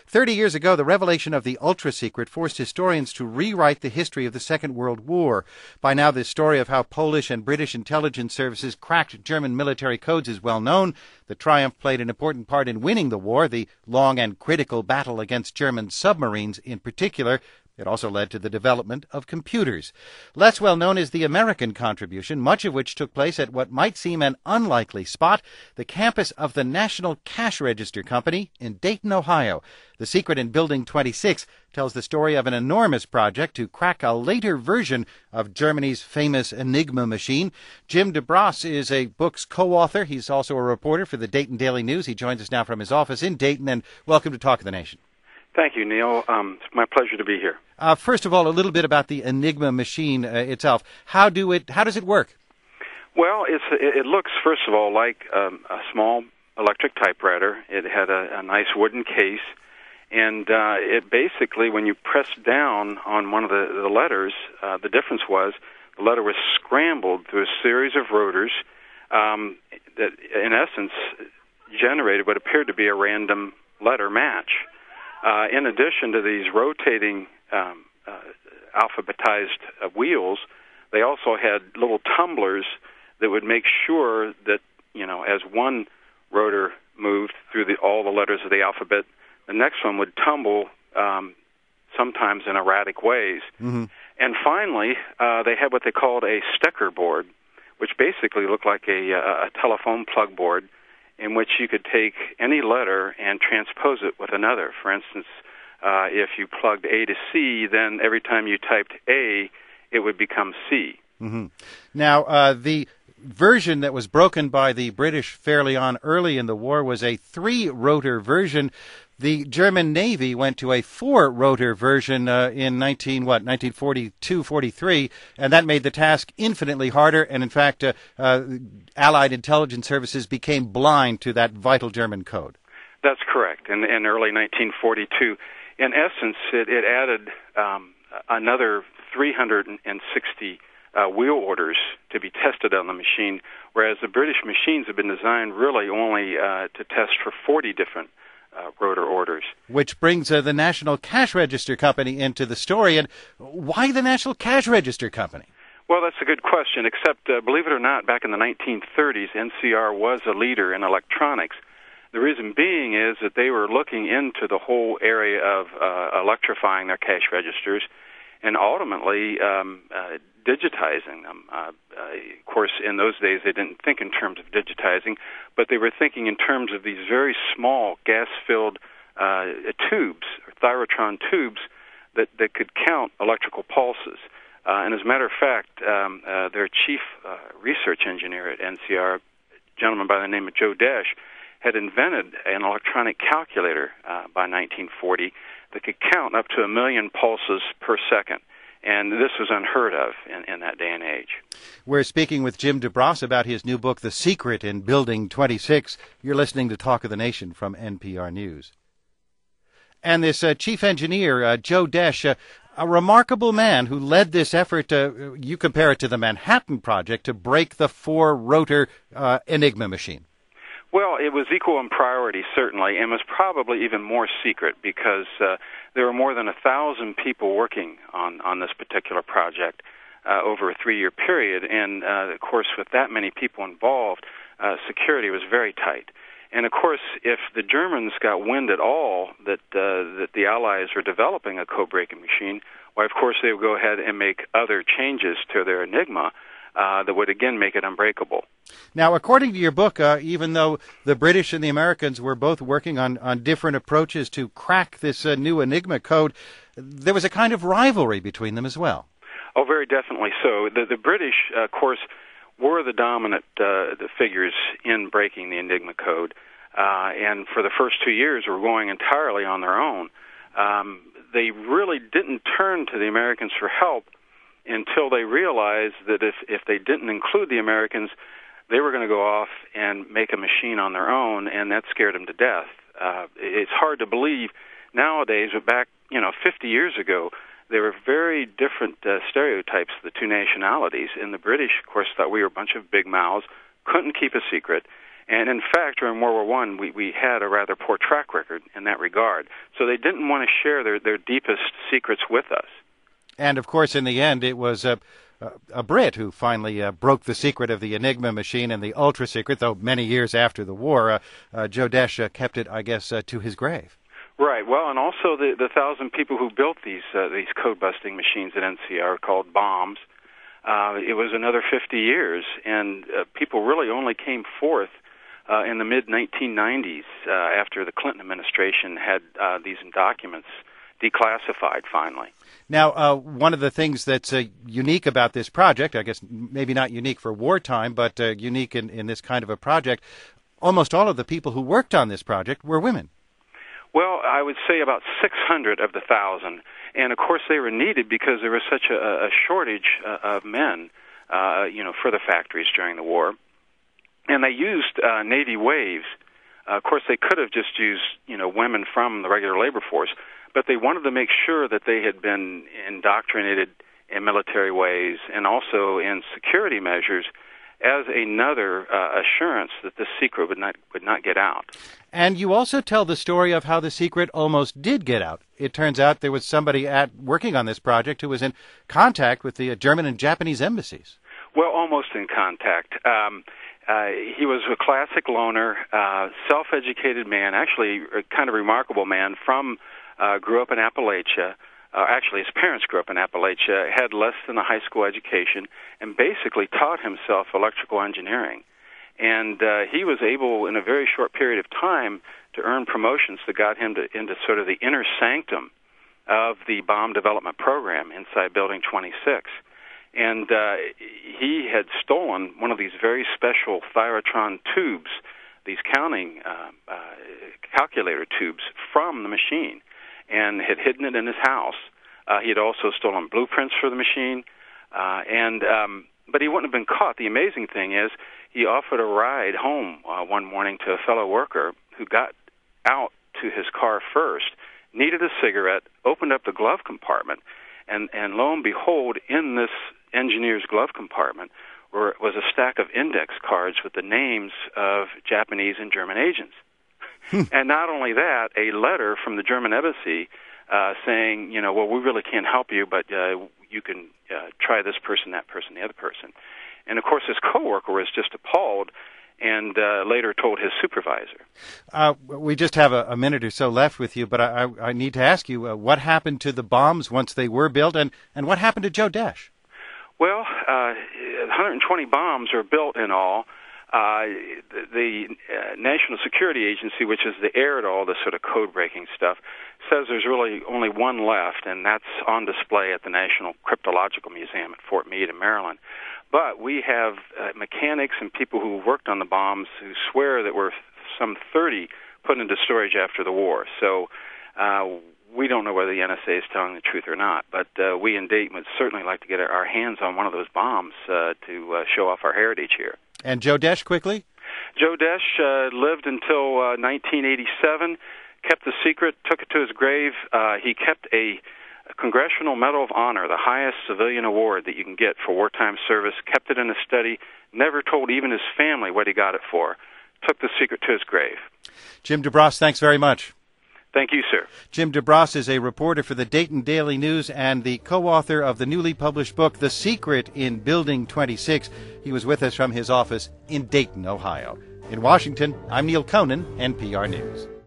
30 years ago, the revelation of the ultra-secret forced historians to rewrite the history of the Second World War. By now, the story of how Polish and British intelligence services cracked German military codes is well known. The triumph played an important part in winning the war, the long and critical battle against German submarines in particular. It also led to the development of computers. Less well known is the American contribution, much of which took place at what might seem an unlikely spot, the campus of the National Cash Register Company in Dayton, Ohio. The Secret in Building 26 tells the story of an enormous project to crack a later version of Germany's famous Enigma machine. Jim DeBross is a book's co-author. He's also a reporter for the Dayton Daily News. He joins us now from his office in Dayton, and welcome to Talk of the Nation. Thank you, Neil. It's my pleasure to be here. First of all, a little bit about the Enigma machine itself. How does it work? Well, it looks, first of all, like a small electric typewriter. It had a nice wooden case, and it basically, when you press down on one of the letters, the difference was the letter was scrambled through a series of rotors that, in essence, generated what appeared to be a random letter match. In addition to these rotating alphabetized wheels, they also had little tumblers that would make sure that, as one rotor moved through all the letters of the alphabet, the next one would tumble sometimes in erratic ways. Mm-hmm. And finally, they had what they called a Stecker board, which basically looked like a telephone plug board, in which you could take any letter and transpose it with another. For instance, if you plugged A to C, then every time you typed A, it would become C. Mm-hmm. Now, the version that was broken by the British fairly on early in the war was a 3-rotor version. The German Navy went to a 4-rotor version in 1942-43, and that made the task infinitely harder. And in fact, Allied intelligence services became blind to that vital German code. That's correct. In early 1942, in essence, it added another 360 wheel orders to be tested on the machine, whereas the British machines have been designed really only to test for 40 different rotor orders. Which brings the National Cash Register Company into the story. And why the National Cash Register Company? Well, that's a good question, except, believe it or not, back in the 1930s, NCR was a leader in electronics. The reason being is that they were looking into the whole area of electrifying their cash registers and ultimately digitizing them. Of course, in those days, they didn't think in terms of digitizing, but they were thinking in terms of these very small gas-filled tubes, or thyrotron tubes, that could count electrical pulses. And as a matter of fact, their chief research engineer at NCR, a gentleman by the name of Joe Desch, had invented an electronic calculator by 1940 that could count up to 1 million pulses per second. And this was unheard of in that day and age. We're speaking with Jim DeBross about his new book, The Secret in Building 26. You're listening to Talk of the Nation from NPR News. And this chief engineer, Joe Desch, a remarkable man who led this effort, you compare it to the Manhattan Project, to break the 4-rotor Enigma machine. Well, it was equal in priority, certainly, and was probably even more secret because there were more than 1,000 people working on this particular project over a 3-year period. And, of course, with that many people involved, security was very tight. And, of course, if the Germans got wind at all that the Allies were developing a code-breaking machine, why, of course, they would go ahead and make other changes to their Enigma that would, again, make it unbreakable. Now, according to your book, even though the British and the Americans were both working on different approaches to crack this new Enigma code, there was a kind of rivalry between them as well. Oh, very definitely so. The British, of course, were the dominant figures in breaking the Enigma code, and for the first 2 years were going entirely on their own. They really didn't turn to the Americans for help until they realized that if they didn't include the Americans, they were going to go off and make a machine on their own, and that scared them to death. It's hard to believe nowadays, but back 50 years ago, there were very different stereotypes of the two nationalities. And the British, of course, thought we were a bunch of big mouths, couldn't keep a secret, And in fact, during World War I, we had a rather poor track record in that regard. So they didn't want to share their deepest secrets with us. And, of course, in the end, it was a Brit who finally broke the secret of the Enigma machine and the ultra-secret, though many years after the war. Joe Desch kept it, I guess, to his grave. Right. Well, and also the 1,000 people who built these code-busting machines at NCR called bombs. It was another 50 years, and people really only came forth in the mid-1990s after the Clinton administration had these documents declassified finally. Now, one of the things that's unique about this project, I guess maybe not unique for wartime, but unique in this kind of a project, almost all of the people who worked on this project were women. Well, I would say about 600 of the 1,000. And, of course, they were needed because there was such a shortage of men, for the factories during the war. And they used Navy waves. Of course, they could have just used, women from the regular labor force, but they wanted to make sure that they had been indoctrinated in military ways and also in security measures as another assurance that the secret would not get out. And you also tell the story of how the secret almost did get out. It turns out there was somebody working on this project who was in contact with the German and Japanese embassies. Well, almost in contact. He was a classic loner, self-educated man, actually a kind of remarkable man, grew up in Appalachia. Actually, his parents grew up in Appalachia, had less than a high school education, and basically taught himself electrical engineering. And he was able, in a very short period of time, to earn promotions that got him into sort of the inner sanctum of the bomb development program inside Building 26. And he had stolen one of these very special Thyrotron tubes, these counting calculator tubes, from the machine, and had hidden it in his house. He had also stolen blueprints for the machine, but he wouldn't have been caught. The amazing thing is he offered a ride home one morning to a fellow worker who got out to his car first, needed a cigarette, opened up the glove compartment, and lo and behold, in this engineer's glove compartment was a stack of index cards with the names of Japanese and German agents. And not only that, a letter from the German embassy saying, well, we really can't help you, but you can try this person, that person, the other person. And, of course, his coworker was just appalled and later told his supervisor. We just have a minute or so left with you, but I need to ask you, what happened to the bombs once they were built, and what happened to Joe Desch? Well, 120 bombs are built in all. The National Security Agency, which is the heir to all this sort of code-breaking stuff, says there's really only one left, and that's on display at the National Cryptological Museum at Fort Meade in Maryland. But we have mechanics and people who worked on the bombs who swear that were some 30 put into storage after the war. So we don't know whether the NSA is telling the truth or not, but we in Dayton would certainly like to get our hands on one of those bombs to show off our heritage here. And Joe Desch, quickly? Joe Desch lived until 1987, kept the secret, took it to his grave. He kept a Congressional Medal of Honor, the highest civilian award that you can get for wartime service, kept it in a study, never told even his family what he got it for, took the secret to his grave. Jim DuBross, thanks very much. Thank you, sir. Jim DuBross is a reporter for the Dayton Daily News and the co-author of the newly published book, The Secret in Building 26. He was with us from his office in Dayton, Ohio. In Washington, I'm Neil Conan, NPR News.